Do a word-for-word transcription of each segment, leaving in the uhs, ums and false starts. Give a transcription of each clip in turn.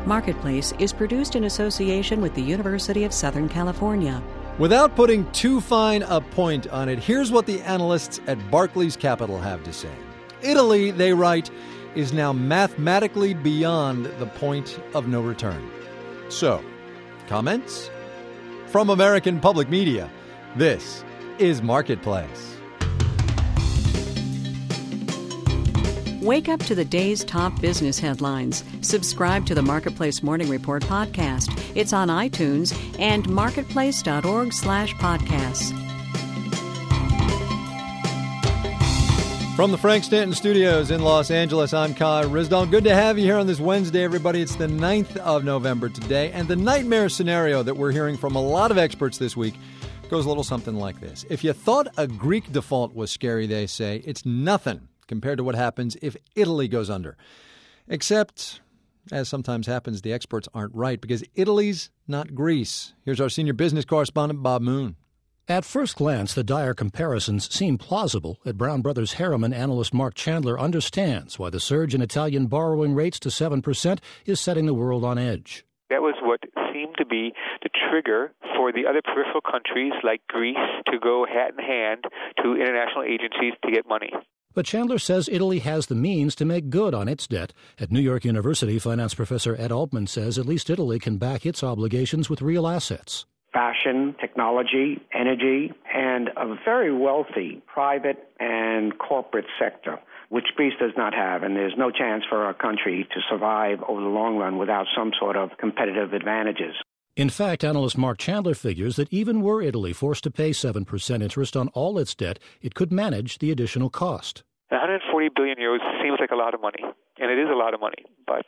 Marketplace is produced in association with the University of Southern California. Without putting too fine a point on it, here's what the analysts at Barclays Capital have to say. Italy, they write, is now mathematically beyond the point of no return. So, comments? From American Public Media, this is Marketplace. Wake up to the day's top business headlines. Subscribe to the Marketplace Morning Report podcast. It's on iTunes and marketplace.org slash podcasts. From the Frank Stanton Studios in Los Angeles, I'm Kai Ryssdal. Good to have you here on this Wednesday, everybody. It's the ninth of November today, and the nightmare scenario that we're hearing from a lot of experts this week goes a little something like this. If you thought a Greek default was scary, they say, it's nothing compared to what happens if Italy goes under. Except, as sometimes happens, the experts aren't right because Italy's not Greece. Here's our senior business correspondent, Bob Moon. At first glance, the dire comparisons seem plausible. At Brown Brothers Harriman, analyst Mark Chandler understands why the surge in Italian borrowing rates to seven percent is setting the world on edge. That was what seemed to be the trigger for the other peripheral countries like Greece to go hat in hand to international agencies to get money. But Chandler says Italy has the means to make good on its debt. At New York University, finance professor Ed Altman says at least Italy can back its obligations with real assets. Fashion, technology, energy, and a very wealthy private and corporate sector, which Greece does not have. And there's no chance for our country to survive over the long run without some sort of competitive advantages. In fact, analyst Mark Chandler figures that even were Italy forced to pay seven percent interest on all its debt, it could manage the additional cost. one hundred forty billion euros seems like a lot of money, and it is a lot of money, but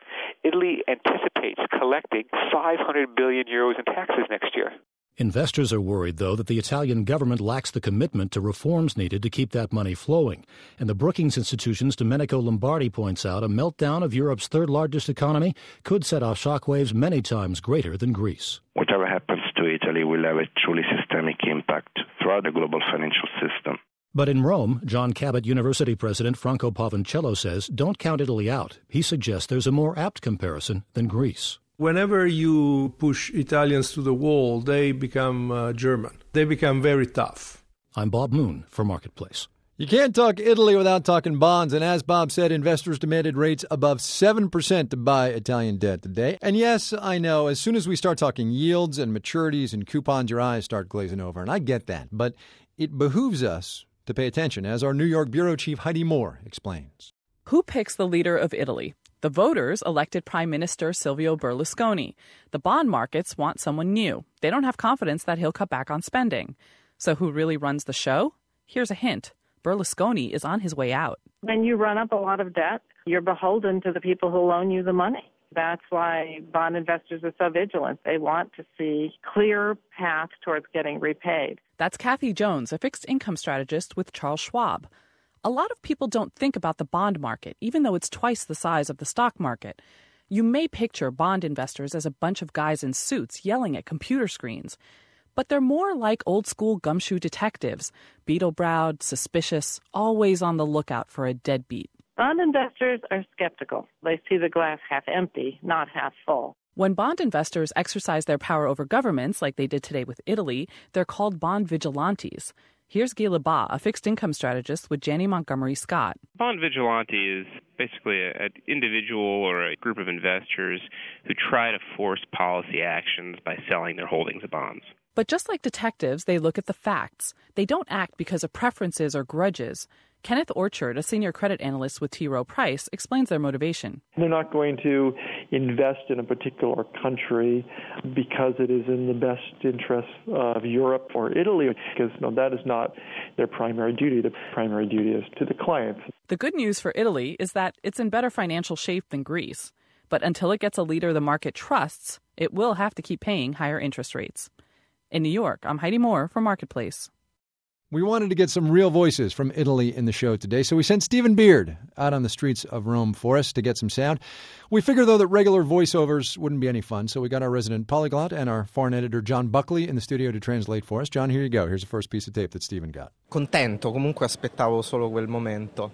Italy anticipates collecting five hundred billion euros in taxes next year. Investors are worried, though, that the Italian government lacks the commitment to reforms needed to keep that money flowing. And the Brookings Institution's Domenico Lombardi points out a meltdown of Europe's third-largest economy could set off shockwaves many times greater than Greece. Whatever happens to Italy will have a truly systemic impact throughout the global financial system. But in Rome, John Cabot University President Franco Pavancello says don't count Italy out. He suggests there's a more apt comparison than Greece. Whenever you push Italians to the wall, they become uh, German. They become very tough. I'm Bob Moon for Marketplace. You can't talk Italy without talking bonds, and as Bob said, investors demanded rates above seven percent to buy Italian debt today. And yes, I know, as soon as we start talking yields and maturities and coupons, your eyes start glazing over, and I get that. But it behooves us to pay attention, as our New York bureau chief Heidi Moore explains. Who picks the leader of Italy? The voters elected Prime Minister Silvio Berlusconi. The bond markets want someone new. They don't have confidence that he'll cut back on spending. So who really runs the show? Here's a hint. Berlusconi is on his way out. When you run up a lot of debt, you're beholden to the people who loan you the money. That's why bond investors are so vigilant. They want to see clear paths towards getting repaid. That's Kathy Jones, a fixed income strategist with Charles Schwab. A lot of people don't think about the bond market, even though it's twice the size of the stock market. You may picture bond investors as a bunch of guys in suits yelling at computer screens. But they're more like old-school gumshoe detectives, beetle-browed, suspicious, always on the lookout for a deadbeat. Bond investors are skeptical. They see the glass half empty, not half full. When bond investors exercise their power over governments, like they did today with Italy, they're called bond vigilantes. Here's Guy Lebas, a fixed income strategist with Janney Montgomery Scott. Bond vigilante is basically an individual or a group of investors who try to force policy actions by selling their holdings of bonds. But just like detectives, they look at the facts. They don't act because of preferences or grudges. Kenneth Orchard, a senior credit analyst with T. Rowe Price, explains their motivation. They're not going to invest in a particular country because it is in the best interest of Europe or Italy, because no, that is not their primary duty. The primary duty is to the clients. The good news for Italy is that it's in better financial shape than Greece. But until it gets a leader the market trusts, it will have to keep paying higher interest rates. In New York, I'm Heidi Moore for Marketplace. We wanted to get some real voices from Italy in the show today, so we sent Stephen Beard out on the streets of Rome for us to get some sound. We figured, though, that regular voiceovers wouldn't be any fun, so we got our resident polyglot and our foreign editor, John Buckley, in the studio to translate for us. John, here you go. Here's the first piece of tape that Stephen got. Contento, comunque aspettavo solo quel momento.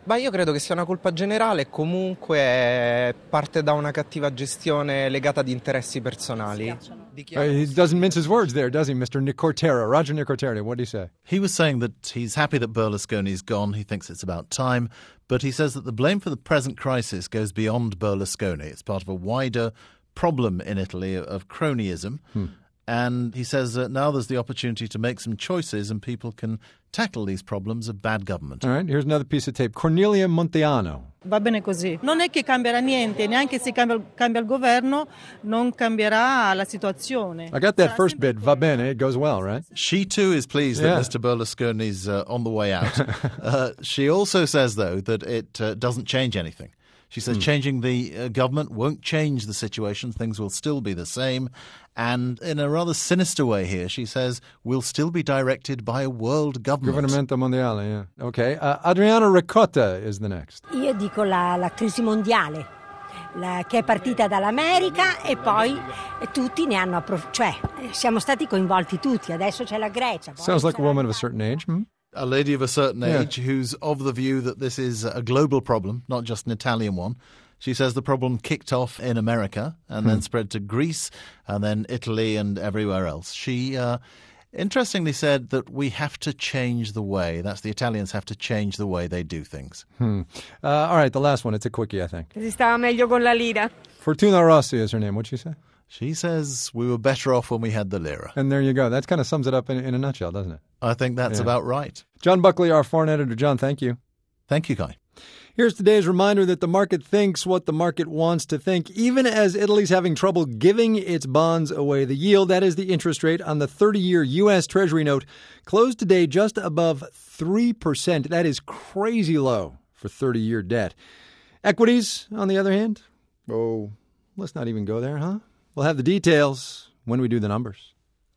Beh, io credo che sia una colpa generale, comunque parte da una cattiva gestione legata ad interessi personali. Uh, he doesn't mince his words there, does he, Mister Nicortera? Roger Nicortera, what did he say? He was saying that he's happy that Berlusconi's gone. He thinks it's about time. But he says that the blame for the present crisis goes beyond Berlusconi. It's part of a wider problem in Italy of cronyism. Hmm. And he says that now there's the opportunity to make some choices and people can tackle these problems of bad government. All right, here's another piece of tape. Cornelia Monteano. Va bene così. Non è che cambierà niente, neanche se cambia, cambia il governo, non cambierà la situazione. I got that first bit, va bene, it goes well, right? She too is pleased yeah. that Mister Berlusconi's uh, on the way out. uh, she also says, though, that it uh, doesn't change anything. She says mm. changing the uh, government won't change the situation. Things will still be the same. And in a rather sinister way here, she says we'll still be directed by a world government. Governamento mondiale, yeah. Okay. Uh, Adriana Ricotta is the next. Io dico la, la crisi mondiale, la, che è partita dall'America e poi tutti ne hanno approfittato. Cioè, siamo stati coinvolti tutti. Adesso c'è la Grecia. Sounds like a woman of a certain age. Hmm? A lady of a certain yeah. age who's of the view that this is a global problem, not just an Italian one. She says the problem kicked off in America and hmm. then spread to Greece and then Italy and everywhere else. She uh, interestingly said that we have to change the way, that's the Italians have to change the way they do things. Hmm. Uh, all right, the last one. It's a quickie, I think. Si stava meglio con la lira. Fortuna Rossi is her name. What'd she say? She says we were better off when we had the lira. And there you go. That kind of sums it up in, in a nutshell, doesn't it? I think that's yeah. about right. John Buckley, our foreign editor. John, thank you. Thank you, Guy. Here's today's reminder that the market thinks what the market wants to think, even as Italy's having trouble giving its bonds away. The yield, that is the interest rate on the thirty-year U S Treasury note, closed today just above three percent. That is crazy low for thirty-year debt. Equities, on the other hand, oh, let's not even go there, huh? We'll have the details when we do the numbers.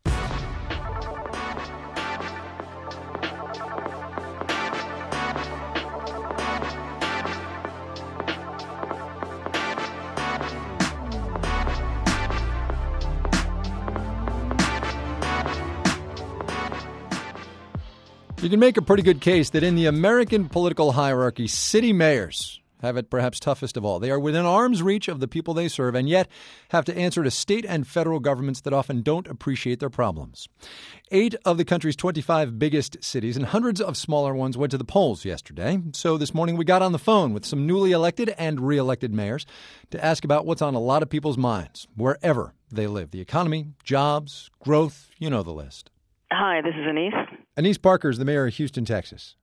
You can make a pretty good case that in the American political hierarchy, city mayors have it perhaps toughest of all. They are within arm's reach of the people they serve and yet have to answer to state and federal governments that often don't appreciate their problems. Eight of the country's twenty-five biggest cities and hundreds of smaller ones went to the polls yesterday. So this morning we got on the phone with some newly elected and re-elected mayors to ask about what's on a lot of people's minds, wherever they live. The economy, jobs, growth, you know the list. Hi, this is Anise. Anise Parker is the mayor of Houston, Texas.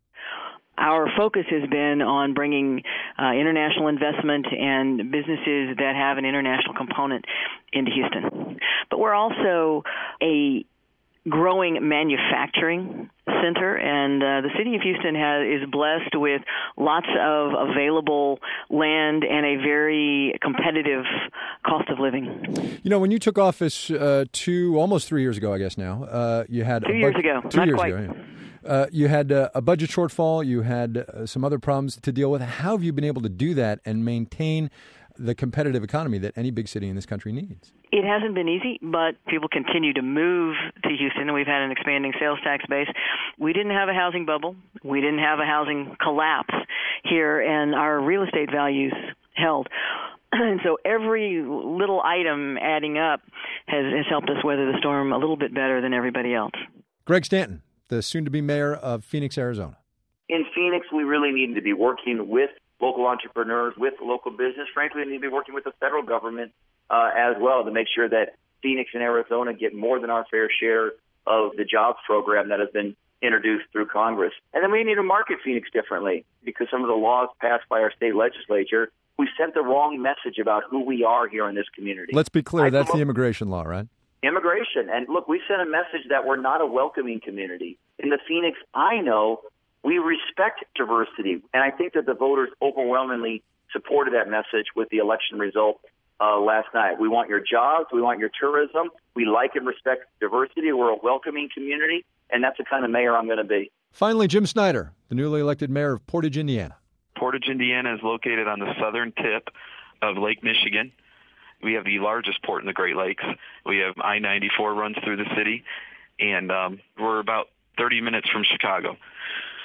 Our focus has been on bringing uh, international investment and businesses that have an international component into Houston. But we're also a growing manufacturing center, and uh, the city of Houston has, is blessed with lots of available land and a very competitive cost of living. You know, when you took office uh, two, almost three years ago, I guess now, uh, you had... Two a years bu- ago, two not years quite. Ago, yeah. Uh, you had uh, a budget shortfall. You had uh, some other problems to deal with. How have you been able to do that and maintain the competitive economy that any big city in this country needs? It hasn't been easy, but people continue to move to Houston, and we've had an expanding sales tax base. We didn't have a housing bubble. We didn't have a housing collapse here, and our real estate values held. And so every little item adding up has, has helped us weather the storm a little bit better than everybody else. Greg Stanton, the soon-to-be mayor of Phoenix, Arizona. In Phoenix, we really need to be working with local entrepreneurs, with local business. Frankly, we need to be working with the federal government uh, as well to make sure that Phoenix and Arizona get more than our fair share of the jobs program that has been introduced through Congress. And then we need to market Phoenix differently because some of the laws passed by our state legislature, we sent the wrong message about who we are here in this community. Let's be clear, I that's the immigration law, right? Immigration. And look, we sent a message that we're not a welcoming community. In the Phoenix, I know we respect diversity. And I think that the voters overwhelmingly supported that message with the election result uh, last night. We want your jobs. We want your tourism. We like and respect diversity. We're a welcoming community. And that's the kind of mayor I'm going to be. Finally, Jim Snyder, the newly elected mayor of Portage, Indiana. Portage, Indiana is located on the southern tip of Lake Michigan. We have the largest port in the Great Lakes. We have I ninety-four runs through the city, and um, we're about thirty minutes from Chicago.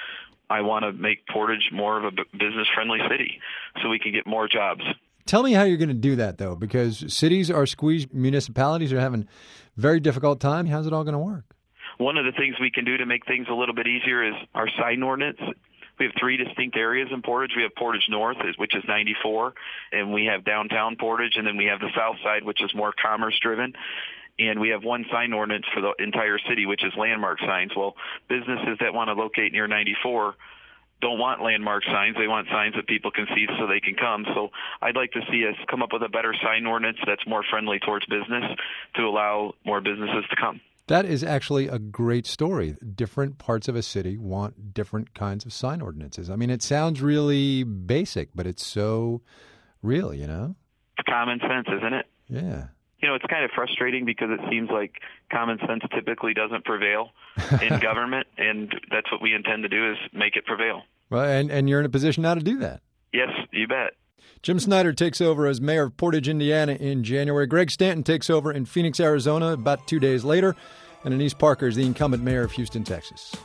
I want to make Portage more of a business-friendly city so we can get more jobs. Tell me how you're going to do that, though, because cities are squeezed, municipalities are having a very difficult time. How's it all going to work? One of the things we can do to make things a little bit easier is our sign ordinance. We have three distinct areas in Portage. We have Portage North, which is ninety-four, and we have downtown Portage, and then we have the south side, which is more commerce-driven. And we have one sign ordinance for the entire city, which is landmark signs. Well, businesses that want to locate near ninety-four don't want landmark signs. They want signs that people can see so they can come. So I'd like to see us come up with a better sign ordinance that's more friendly towards business to allow more businesses to come. That is actually a great story. Different parts of a city want different kinds of sign ordinances. I mean, it sounds really basic, but it's so real, you know? It's common sense, isn't it? Yeah. You know, it's kind of frustrating because it seems like common sense typically doesn't prevail in government, and that's what we intend to do is make it prevail. Well, and, and you're in a position now to do that. Yes, you bet. Jim Snyder takes over as mayor of Portage, Indiana in January. Greg Stanton takes over in Phoenix, Arizona about two days later. And Annise Parker is the incumbent mayor of Houston, Texas.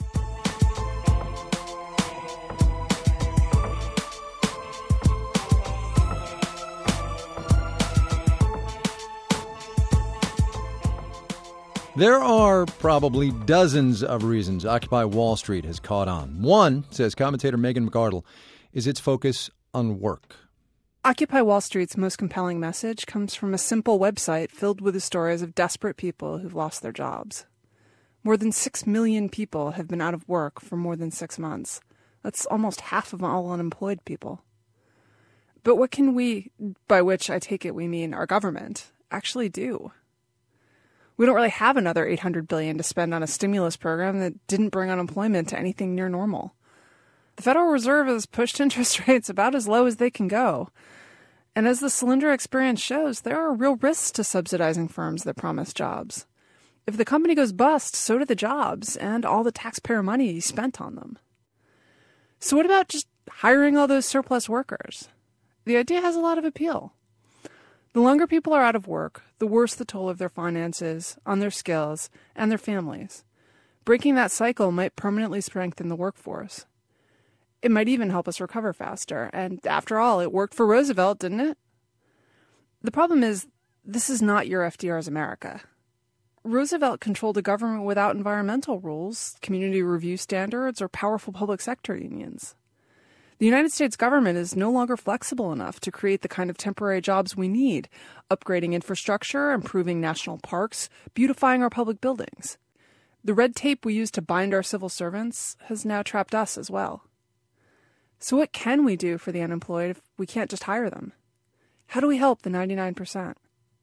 There are probably dozens of reasons Occupy Wall Street has caught on. One, says commentator Megan McArdle, is its focus on work. Occupy Wall Street's most compelling message comes from a simple website filled with the stories of desperate people who've lost their jobs. More than six million people have been out of work for more than six months. That's almost half of all unemployed people. But what can we, by which I take it we mean our government, actually do? We don't really have another eight hundred billion dollars to spend on a stimulus program that didn't bring unemployment to anything near normal. The Federal Reserve has pushed interest rates about as low as they can go. And as the Solyndra experience shows, there are real risks to subsidizing firms that promise jobs. If the company goes bust, so do the jobs and all the taxpayer money spent on them. So what about just hiring all those surplus workers? The idea has a lot of appeal. The longer people are out of work, the worse the toll of their finances, on their skills, and their families. Breaking that cycle might permanently strengthen the workforce. It might even help us recover faster. And after all, it worked for Roosevelt, didn't it? The problem is, this is not your F D R's America. Roosevelt controlled a government without environmental rules, community review standards, or powerful public sector unions. The United States government is no longer flexible enough to create the kind of temporary jobs we need, upgrading infrastructure, improving national parks, beautifying our public buildings. The red tape we use to bind our civil servants has now trapped us as well. So what can we do for the unemployed if we can't just hire them? How do we help the ninety-nine percent?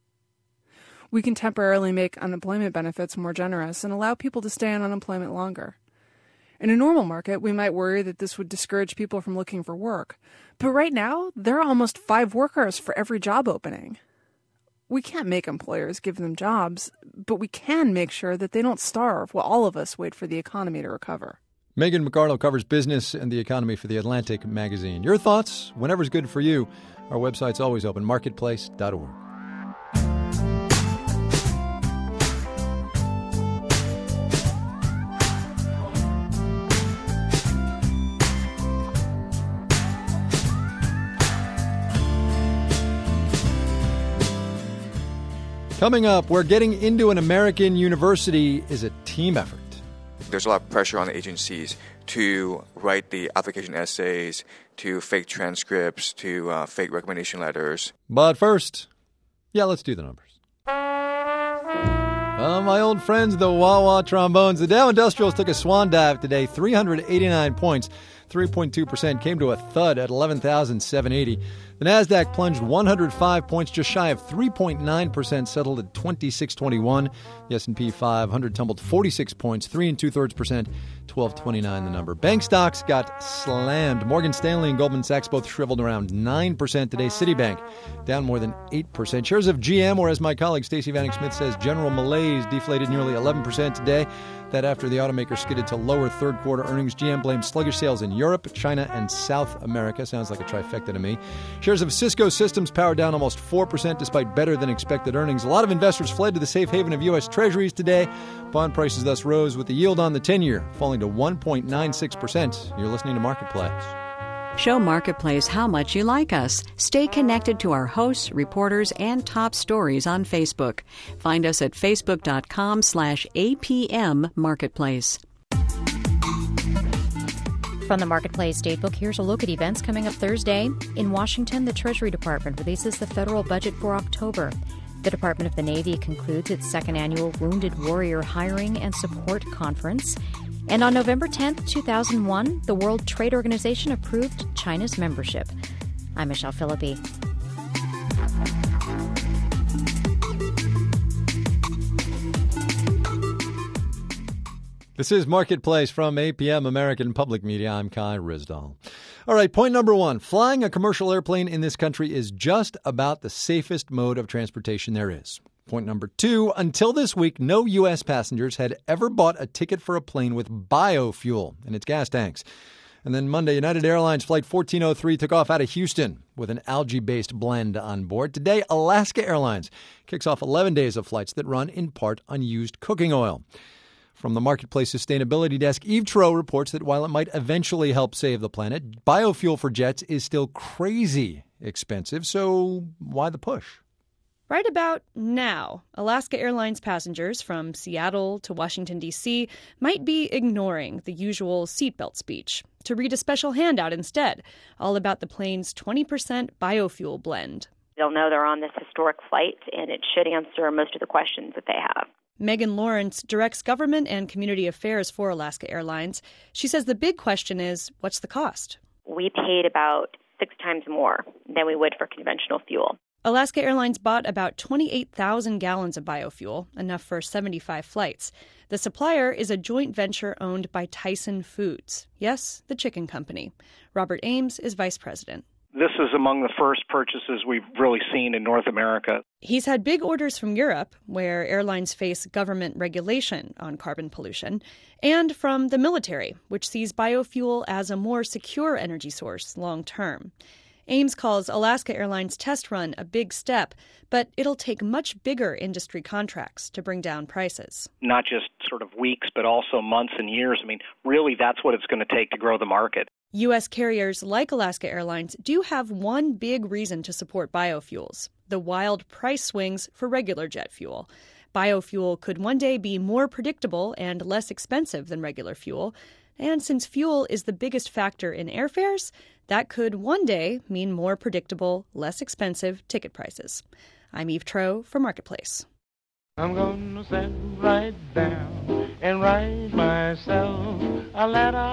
We can temporarily make unemployment benefits more generous and allow people to stay on unemployment longer. In a normal market, we might worry that this would discourage people from looking for work. But right now, there are almost five workers for every job opening. We can't make employers give them jobs, but we can make sure that they don't starve while all of us wait for the economy to recover. Megan McArdle covers business and the economy for The Atlantic magazine. Your thoughts, whenever's good for you. Our website's always open, marketplace dot org. Coming up, we're getting into an American university is a team effort. There's a lot of pressure on the agencies to write the application essays, to fake transcripts, to uh, fake recommendation letters. But first, yeah, let's do the numbers. Uh, my old friends, the Wawa Trombones. The Dow Industrials took a swan dive today, three hundred eighty-nine points, three point two percent, came to a thud at eleven thousand seven hundred eighty. The Nasdaq plunged one hundred five points, just shy of three point nine percent, settled at twenty-six twenty-one. The S and P five hundred tumbled forty-six points, three and two-thirds percent, twelve twenty-nine the number. Bank stocks got slammed. Morgan Stanley and Goldman Sachs both shriveled around nine percent today. Citibank down more than eight percent. Shares of G M, or as my colleague Stacey Vanek Smith says, General Malaise, deflated nearly eleven percent today. That after the automaker skidded to lower third-quarter earnings. G M blames sluggish sales in Europe. Europe, China, and South America. Sounds like a trifecta to me. Shares of Cisco Systems powered down almost four percent despite better-than-expected earnings. A lot of investors fled to the safe haven of U S. Treasuries today. Bond prices thus rose with the yield on the ten-year falling to one point nine six percent. You're listening to Marketplace. Show Marketplace how much you like us. Stay connected to our hosts, reporters, and top stories on Facebook. Find us at facebook.com slash APM Marketplace. From the Marketplace Datebook, here's a look at events coming up Thursday. In Washington, the Treasury Department releases the federal budget for October. The Department of the Navy concludes its second annual Wounded Warrior Hiring and Support Conference. And on November tenth, two thousand one, the World Trade Organization approved China's membership. I'm Michelle Philippi. This is Marketplace from A P M American Public Media. I'm Kai Ryssdal. All right, point number one. Flying a commercial airplane in this country is just about the safest mode of transportation there is. Point number two, until this week, no U S passengers had ever bought a ticket for a plane with biofuel in its gas tanks. And then Monday, United Airlines Flight fourteen oh three took off out of Houston with an algae-based blend on board. Today, Alaska Airlines kicks off eleven days of flights that run in part on used cooking oil. From the Marketplace Sustainability Desk, Eve Troeh reports that while it might eventually help save the planet, biofuel for jets is still crazy expensive. So why the push? Right about now, Alaska Airlines passengers from Seattle to Washington, D C might be ignoring the usual seatbelt speech to read a special handout instead, all about the plane's twenty percent biofuel blend. They'll know they're on this historic flight, and it should answer most of the questions that they have. Megan Lawrence directs government and community affairs for Alaska Airlines. She says the big question is, what's the cost? We paid about six times more than we would for conventional fuel. Alaska Airlines bought about twenty-eight thousand gallons of biofuel, enough for seventy-five flights. The supplier is a joint venture owned by Tyson Foods. Yes, the chicken company. Robert Ames is vice president. This is among the first purchases we've really seen in North America. He's had big orders from Europe, where airlines face government regulation on carbon pollution, and from the military, which sees biofuel as a more secure energy source long term. Ames calls Alaska Airlines' test run a big step, but it'll take much bigger industry contracts to bring down prices. Not just sort of weeks, but also months and years. I mean, really, that's what it's going to take to grow the market. U S carriers like Alaska Airlines do have one big reason to support biofuels: the wild price swings for regular jet fuel. Biofuel could one day be more predictable and less expensive than regular fuel. And since fuel is the biggest factor in airfares, that could one day mean more predictable, less expensive ticket prices. I'm Eve Troeh for Marketplace. I'm going to sit right down and write myself a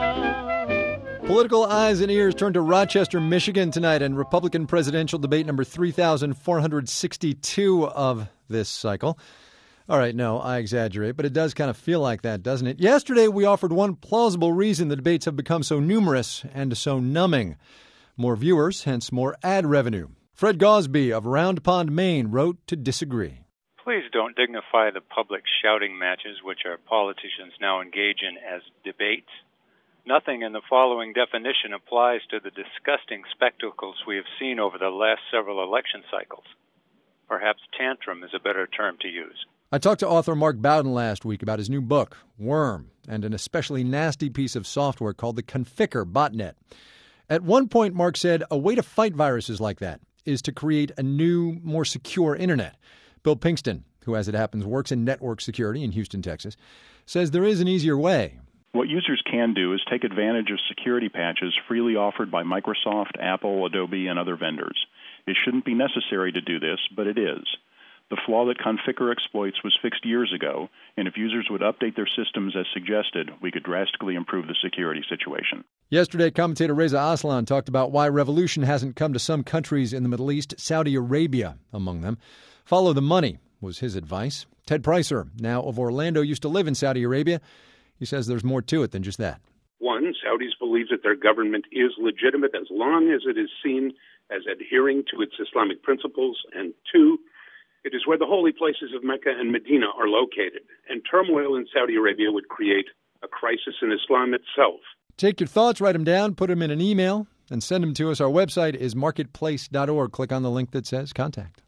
letter. Political eyes and ears turn to Rochester, Michigan tonight in Republican presidential debate number three thousand four hundred sixty-two of this cycle. All right, no, I exaggerate, but it does kind of feel like that, doesn't it? Yesterday, we offered one plausible reason the debates have become so numerous and so numbing. More viewers, hence more ad revenue. Fred Gosby of Round Pond, Maine, wrote to disagree. Please don't dignify the public shouting matches which our politicians now engage in as debates. Nothing in the following definition applies to the disgusting spectacles we have seen over the last several election cycles. Perhaps tantrum is a better term to use. I talked to author Mark Bowden last week about his new book, Worm, and an especially nasty piece of software called the Conficker botnet. At one point, Mark said a way to fight viruses like that is to create a new, more secure internet. Bill Pinkston, who, as it happens, works in network security in Houston, Texas, says there is an easier way. What users can do is take advantage of security patches freely offered by Microsoft, Apple, Adobe, and other vendors. It shouldn't be necessary to do this, but it is. The flaw that Conficker exploits was fixed years ago, and if users would update their systems as suggested, we could drastically improve the security situation. Yesterday, commentator Reza Aslan talked about why revolution hasn't come to some countries in the Middle East, Saudi Arabia among them. Follow the money was his advice. Ted Pricer, now of Orlando, used to live in Saudi Arabia. He says there's more to it than just that. One, Saudis believe that their government is legitimate as long as it is seen as adhering to its Islamic principles. And two, it is where the holy places of Mecca and Medina are located, and turmoil in Saudi Arabia would create a crisis in Islam itself. Take your thoughts, write them down, put them in an email, and send them to us. Our website is marketplace dot org. Click on the link that says Contact.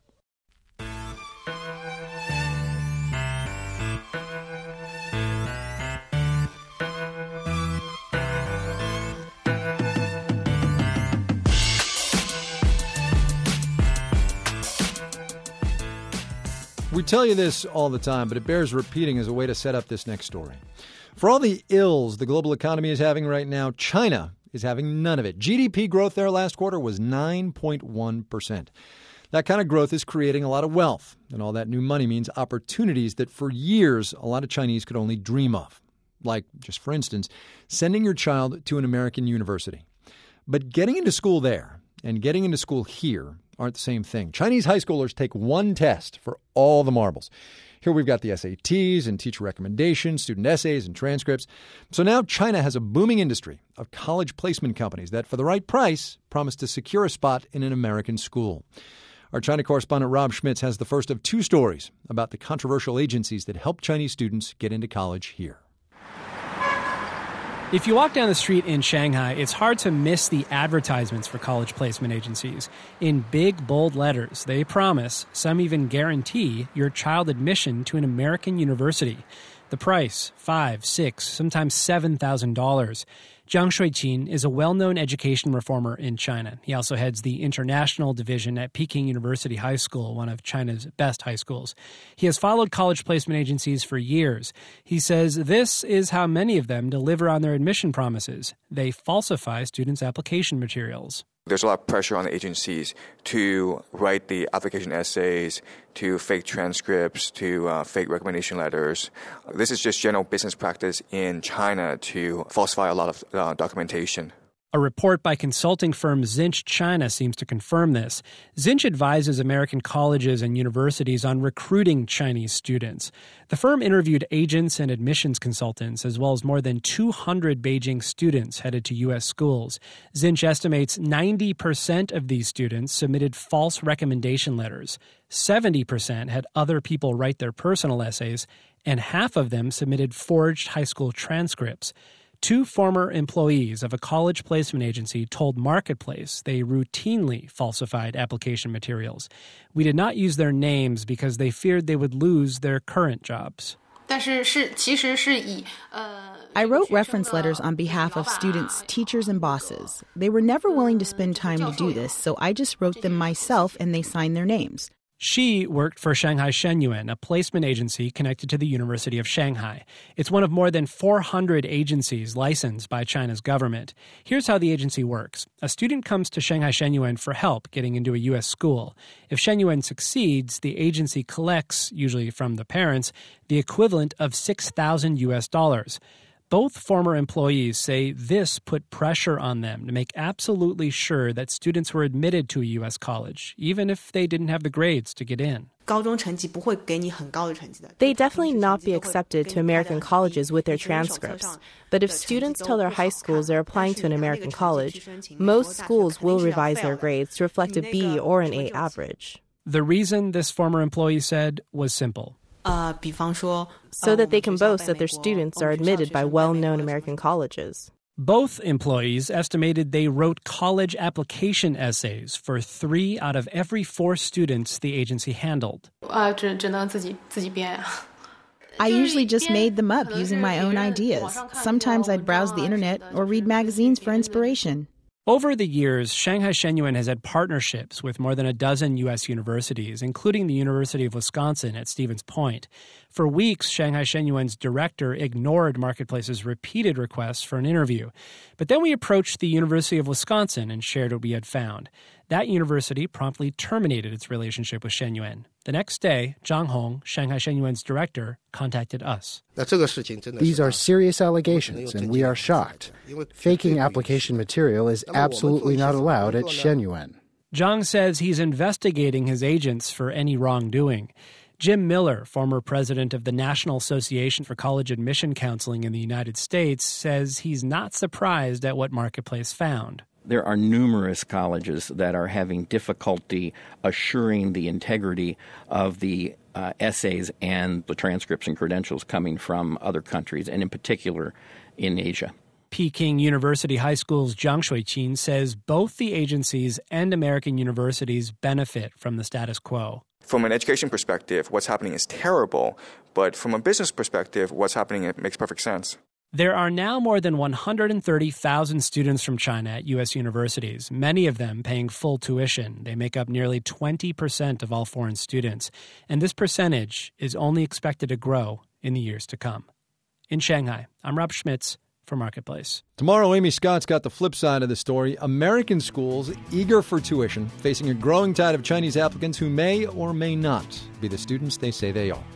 We tell you this all the time, but it bears repeating as a way to set up this next story. For all the ills the global economy is having right now, China is having none of it. G D P growth there last quarter was nine point one percent. That kind of growth is creating a lot of wealth, and all that new money means opportunities that for years a lot of Chinese could only dream of. Like, just for instance, sending your child to an American university. But getting into school there and getting into school here aren't the same thing. Chinese high schoolers take one test for all the marbles. Here we've got the S A Ts and teacher recommendations, student essays and transcripts. So now China has a booming industry of college placement companies that, for the right price, promise to secure a spot in an American school. Our China correspondent Rob Schmitz has the first of two stories about the controversial agencies that help Chinese students get into college here. If you walk down the street in Shanghai, it's hard to miss the advertisements for college placement agencies. In big, bold letters, they promise, some even guarantee, your child admission to an American university. The price, five, six, sometimes seven thousand dollars. Jiang Shuiqin is a well-known education reformer in China. He also heads the international division at Peking University High School, one of China's best high schools. He has followed college placement agencies for years. He says this is how many of them deliver on their admission promises. They falsify students' application materials. There's a lot of pressure on the agencies to write the application essays, to fake transcripts, to uh, fake recommendation letters. This is just general business practice in China to falsify a lot of uh, documentation. A report by consulting firm Zinch China seems to confirm this. Zinch advises American colleges and universities on recruiting Chinese students. The firm interviewed agents and admissions consultants, as well as more than two hundred Beijing students headed to U S schools. Zinch estimates ninety percent of these students submitted false recommendation letters. seventy percent had other people write their personal essays, and half of them submitted forged high school transcripts. Two former employees of a college placement agency told Marketplace they routinely falsified application materials. We did not use their names because they feared they would lose their current jobs. I wrote reference letters on behalf of students, teachers, and bosses. They were never willing to spend time to do this, so I just wrote them myself and they signed their names. She worked for Shanghai Shenyuan, a placement agency connected to the University of Shanghai. It's one of more than four hundred agencies licensed by China's government. Here's how the agency works. A student comes to Shanghai Shenyuan for help getting into a U S school. If Shenyuan succeeds, the agency collects, usually from the parents, the equivalent of six thousand U S dollars. Both former employees say this put pressure on them to make absolutely sure that students were admitted to a U S college, even if they didn't have the grades to get in. They definitely not be accepted to American colleges with their transcripts. But if students tell their high schools they're applying to an American college, most schools will revise their grades to reflect a B or an A average. The reason, this former employee said, was simple. So that they can boast that their students are admitted by well-known American colleges. Both employees estimated they wrote college application essays for three out of every four students the agency handled. I usually just made them up using my own ideas. Sometimes I'd browse the internet or read magazines for inspiration. Over the years, Shanghai Shenyuan has had partnerships with more than a dozen U S universities, including the University of Wisconsin at Stevens Point. For weeks, Shanghai Shenyuan's director ignored Marketplace's repeated requests for an interview. But then we approached the University of Wisconsin and shared what we had found. That university promptly terminated its relationship with Shenyuan. The next day, Zhang Hong, Shanghai Shenyuan's director, contacted us. These are serious allegations, and we are shocked. Faking application material is absolutely not allowed at Shenyuan. Zhang says he's investigating his agents for any wrongdoing. Jim Miller, former president of the National Association for College Admission Counseling in the United States, says he's not surprised at what Marketplace found. There are numerous colleges that are having difficulty assuring the integrity of the uh, essays and the transcripts and credentials coming from other countries, and in particular in Asia. Peking University High School's Zhang Shuiqin says both the agencies and American universities benefit from the status quo. From an education perspective, what's happening is terrible, but from a business perspective, what's happening it makes perfect sense. There are now more than one hundred thirty thousand students from China at U S universities, many of them paying full tuition. They make up nearly twenty percent of all foreign students, and this percentage is only expected to grow in the years to come. In Shanghai, I'm Rob Schmitz for Marketplace. Tomorrow, Amy Scott's got the flip side of the story. American schools eager for tuition, facing a growing tide of Chinese applicants who may or may not be the students they say they are.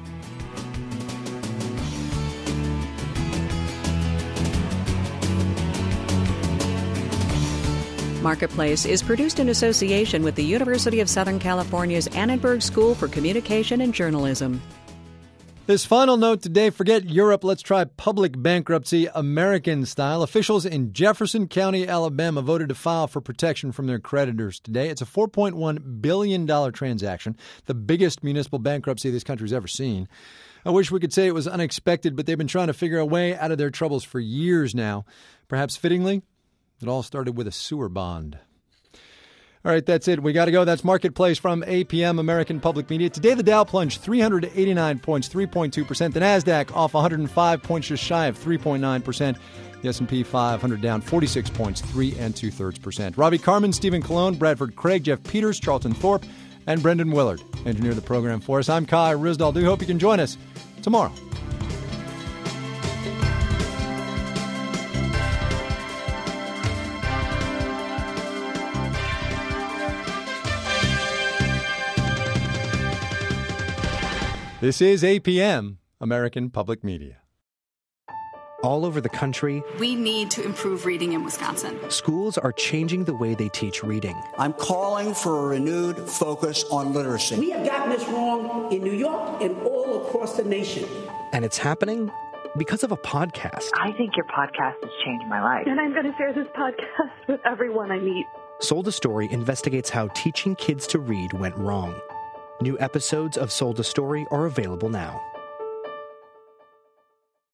Marketplace is produced in association with the University of Southern California's Annenberg School for Communication and Journalism. This final note today, forget Europe, let's try public bankruptcy American style. Officials in Jefferson County, Alabama voted to file for protection from their creditors today. It's a four point one billion dollars transaction, the biggest municipal bankruptcy this country's ever seen. I wish we could say it was unexpected, but they've been trying to figure a way out of their troubles for years now. Perhaps fittingly, it all started with a sewer bond. All right, that's it. We got to go. That's Marketplace from A P M American Public Media. Today, the Dow plunged three hundred eighty-nine points, three point two percent. The NASDAQ off one hundred five points, just shy of three point nine percent. The S and P five hundred down forty-six points, three and two-thirds percent. Ravi Carmen, Stephen Colon, Bradford Craig, Jeff Peters, Charlton Thorpe, and Brendan Willard engineer the program for us. I'm Kai Ryssdal. Do hope you can join us tomorrow. This is A P M, American Public Media. All over the country, we need to improve reading in Wisconsin. Schools are changing the way they teach reading. I'm calling for a renewed focus on literacy. We have gotten this wrong in New York and all across the nation. And it's happening because of a podcast. I think your podcast has changed my life. And I'm going to share this podcast with everyone I meet. Sold a Story investigates how teaching kids to read went wrong. New episodes of Sold a Story are available now.